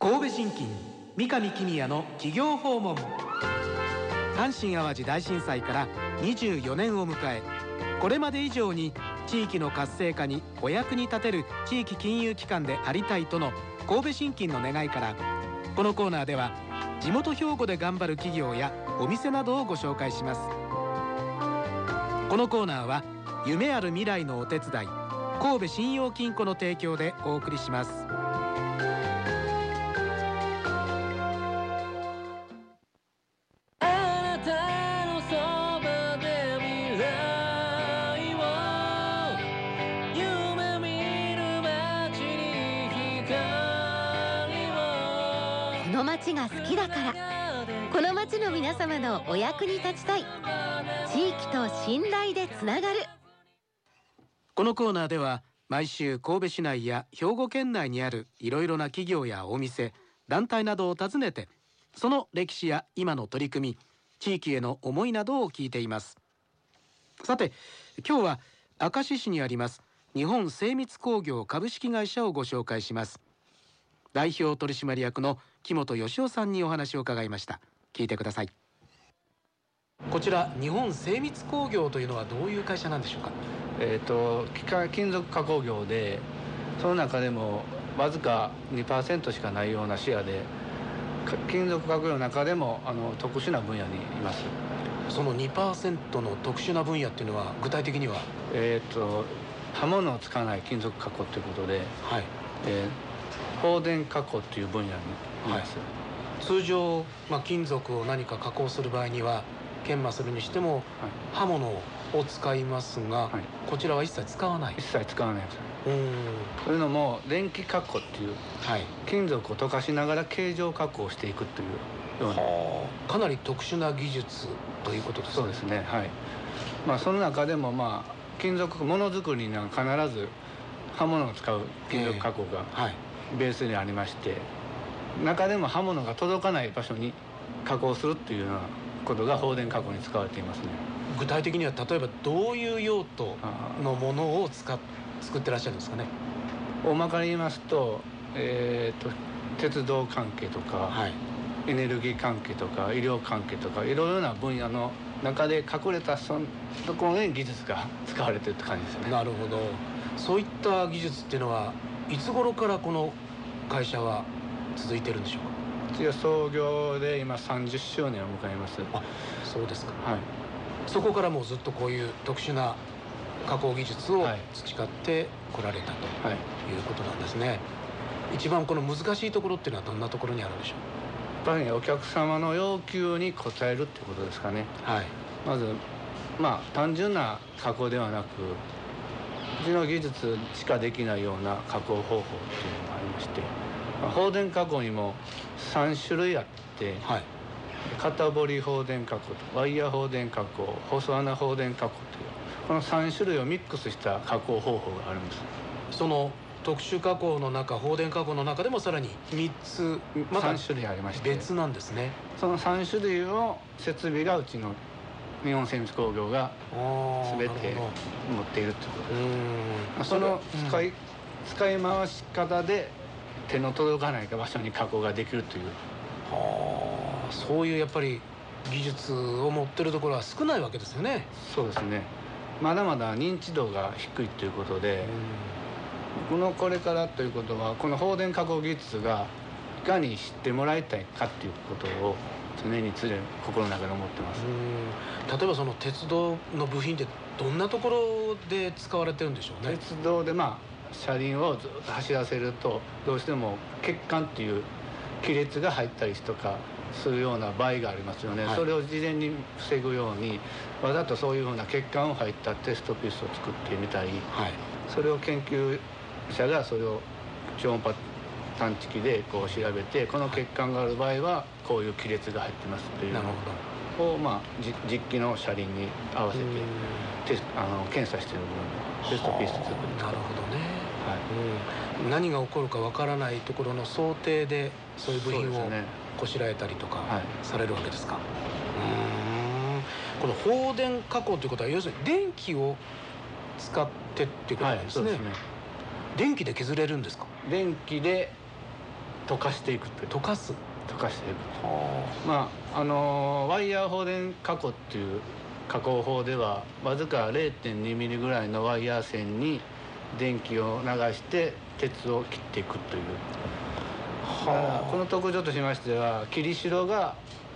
神戸信金三上公也の企業訪問。阪神・淡路大震災から24年を迎え、これまで以上に地域の活性化にお役に立てる地域金融機関でありたいとの神戸信金の願いから、このコーナーでは地元兵庫で頑張る企業やお店などをご紹介します。このコーナーは夢ある未来のお手伝い、神戸信用金庫の提供でお送りします。 この町が好きだから、この町の皆様のお役に立ちたい、地域と信頼でつながる。 このコーナーでは毎週神戸市内や兵庫県内にあるいろいろな企業やお店、団体などを訪ねて、その歴史や今の取り組み、地域への思いなどを聞いています。さて、今日は明石市にあります日本精密工業株式会社をご紹介します。代表取締役の木本義夫さんにお話を伺いました。聞いてください。こちら日本精密工業というのはどういう会社なんでしょうか。 金属加工業で、その中でもわずか 2% しかないようなシェアで、金属加工業の中でも特殊な分野にいます。 その 2% の特殊な分野っていうのは具体的には、 刃物を使わない金属加工ということで、 はい、 放電加工という分野にいます。 通常、金属を何か加工する場合には研磨するにしても、刃物を使いますが、こちらは一切使わない。 一切使わないです。というのも電気加工っていう、金属を溶かしながら形状加工していくというような、 かなり特殊な技術ということですね。 そうですね。その中でも金属ものづくりには必ず刃物を使う金属加工がベースにありまして、中でも刃物が届かない場所に加工するっていうようなことが放電加工に使われていますね。 具体的には例えばどういう用途のものを作ってらっしゃるんですかね。 大まかに言いますと、鉄道関係とか、エネルギー関係とか医療関係とか、いろいろな分野の中で隠れたところに技術が使われているって感じですよね。 なるほど。そういった技術っていうのはいつ頃からこの会社は続いてるんでしょうか。 一応創業で今30周年を迎えます。 そうですか。そこからもうずっとこういう特殊な加工技術を培ってこられたということなんですね。一番この難しいところっていうのはどんなところにあるんでしょう。 やっぱりお客様の要求に応えるっていうことですかね。まず単純な加工ではなく、うちの技術しかできないような加工方法っていうのがありまして、放電加工にも3種類あって、片彫り放電加工とワイヤー放電加工、細穴放電加工という、この3種類をミックスした加工方法があるんです。 その特殊加工の中、放電加工の中でもさらに3つ 3種類ありまして、 別なんですね。 その3種類の設備がうちの日本精密工業が全て持っているということです。その使い回し方で手の届かない場所に加工ができるという、 そういうやっぱり技術を持ってるところは少ないわけですよね。 そうですね。まだまだ認知度が低いということで、これからということは、この放電加工技術がいかに知ってもらいたいかということを常に心の中で思ってます。 例えばその鉄道の部品ってどんなところで使われてるんでしょうね。 鉄道で車輪をずっと走らせると、どうしても欠陥っていう亀裂が入ったりとかするような場合がありますよね。それを事前に防ぐように、わざとそういうふうな欠陥を入ったテストピースを作ってみたり、それを研究者がそれを超音波探知機でこう調べて、この欠陥がある場合はこういう亀裂が入ってますというのを実機の車輪に合わせて検査している部分でテストピース作って。 なるほどね。何が起こるかわからないところの想定でそういう部品をこしらえたりとかされるわけですか。この放電加工ということは要するに電気を使ってっていうことなんですね。電気で削れるんですか。 電気で溶かしていくという。 溶かしていく。まあワイヤー放電加工っていう加工法ではわずか 0.2 ミリぐらいのワイヤー線に電気を流して鉄を切っていくという。この特徴としましては切り代が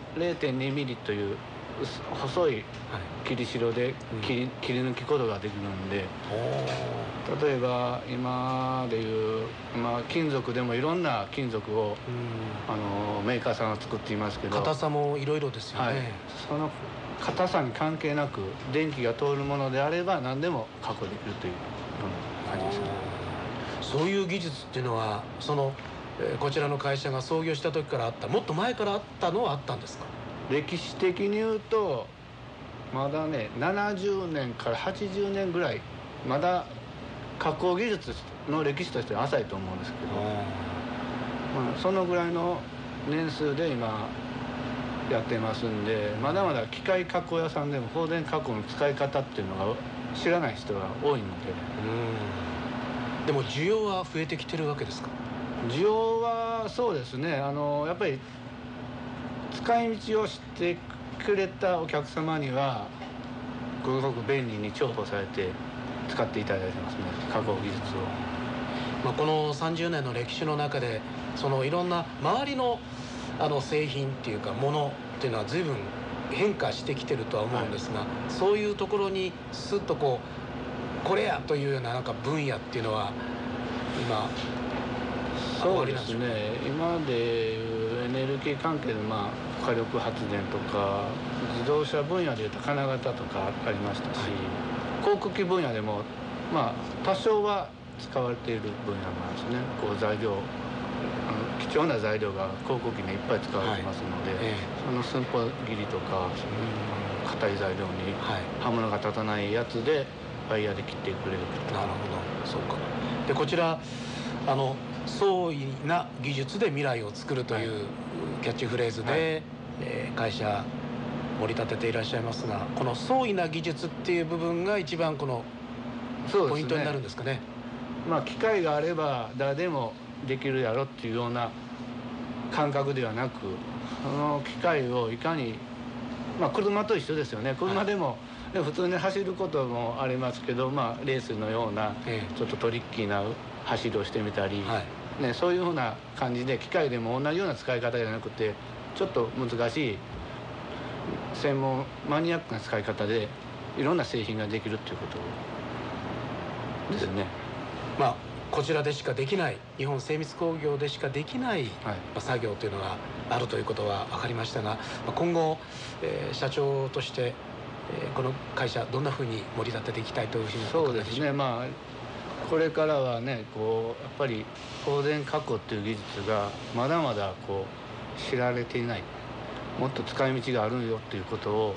0.2 ミリという細い切り代で切り抜きことができるんで、例えば今でいう金属でもいろんな金属をメーカーさんは作っていますけど、 硬さもいろいろですよね、はい、 その硬さに関係なく電気が通るものであれば何でも加工できるという感じですね。 そういう技術っていうのはこちらの会社が創業した時からあった、もっと前からあったのはあったんですか？ 歴史的に言うとまだね70年から80年ぐらい、まだ加工技術の歴史としては浅いと思うんですけど、そのぐらいの年数で今やってますんで、まだまだ機械加工屋さんでも放電加工の使い方っていうのが知らない人が多いので。 でも需要は増えてきてるわけですか？ 需要はそうですね、やっぱり使い道を知ってくれたお客様にはすごく便利に重宝されて使っていただいてますね、加工技術を。 この30年の歴史の中でいろんな周りの製品っていうかものっていうのは随分変化してきてるとは思うんですが、そういうところにスッとこれやというような分野っていうのは今そうですね、今でいうエネルギー関係で火力発電とか自動車分野でいうと金型とかありましたし、航空機分野でも多少は使われている分野もあるんですね。材料貴重な材料が航空機にいっぱい使われてますので、その寸法切りとか硬い材料に刃物が立たないやつでワイヤーで切ってくれる。 なるほど、そうか。でこちら創意な技術で未来を作るというキャッチフレーズで、会社盛り立てていらっしゃいますが、この創意な技術っていう部分が一番ポイントになるんですかね。 機械があれば誰でもできるやろっていうような感覚ではなく、その機械をいかに車と一緒ですよね。車でも、普通に走ることもありますけど、レースのようなちょっとトリッキーな走りをしてみたり、そういうふうな感じで機械でも同じような使い方じゃなくてちょっと難しい専門マニアックな使い方でいろんな製品ができるっていうことですね。 こちらでしかできない、日本精密工業でしかできない、作業というのがあるということは分かりましたが、今後、社長としてこの会社どんなふうに盛り立てていきたいというふうにそうですね、これからはねやっぱり放電加工っていう技術がまだまだ知られていない、もっと使い道があるよっていうことを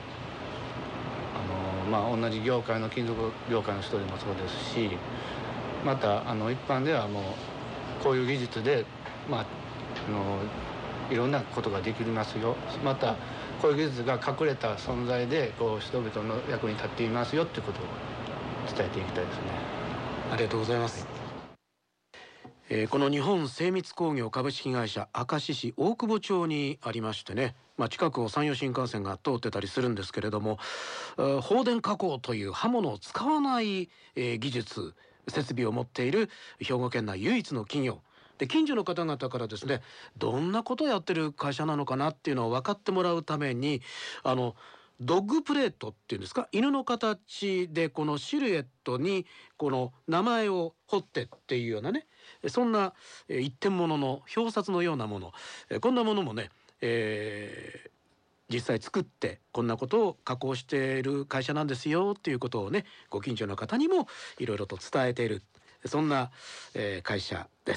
同じ業界の金属業界の人でもそうですし、また一般ではもうこういう技術でいろんなことができますよ、またこういう技術が隠れた存在で人々の役に立っていますよっていうことを伝えていきたいですね。 ありがとうございます。この日本精密工業株式会社明石市大久保町にありましてね、近くを山陽新幹線が通ってたりするんですけれども、放電加工という刃物を使わない、技術設備を持っている兵庫県内唯一の企業で、近所の方々からですね、どんなことをやってる会社なのかなっていうのを分かってもらうためにドッグプレートっていうんですか、犬の形でこのシルエットにこの名前を彫ってっていうようなね、そんな一点物の表札のようなもの、こんなものもね、実際作ってこんなことを加工している会社なんですよっていうことをね、ご近所の方にもいろいろと伝えている、そんな、会社です。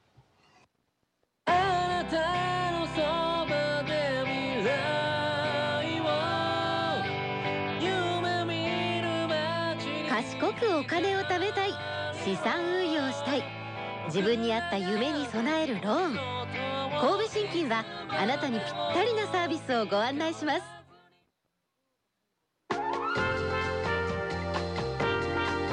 賢くお金を貯めたい、資産運用したい、自分に合った夢に備えるローン。神戸信金はあなたにぴったりなサービスをご案内します。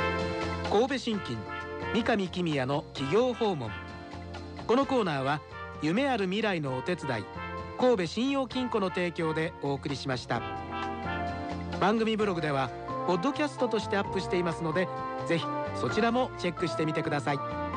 神戸信金三上公也の企業訪問。このコーナーは夢ある未来のお手伝い、神戸信用金庫の提供でお送りしました。番組ブログではポッドキャストとしてアップしていますので、ぜひそちらもチェックしてみてください。